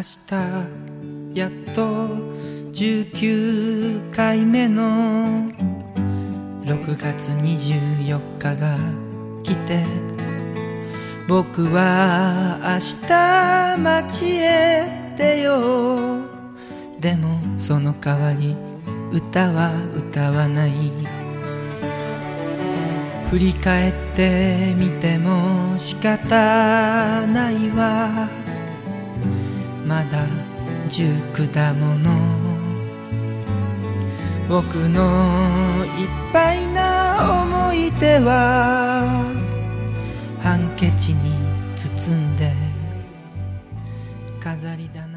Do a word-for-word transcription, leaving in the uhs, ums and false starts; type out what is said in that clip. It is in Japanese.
日やっとじゅうきゅうかいめのろくがつにじゅうよっかが来て、僕は明日街へ出よう。でもその代わり歌は歌わない。振り返ってみても仕方ないわ。まだじゅうくだもの。僕のいっぱいな思い出はハンケチに包んで飾り棚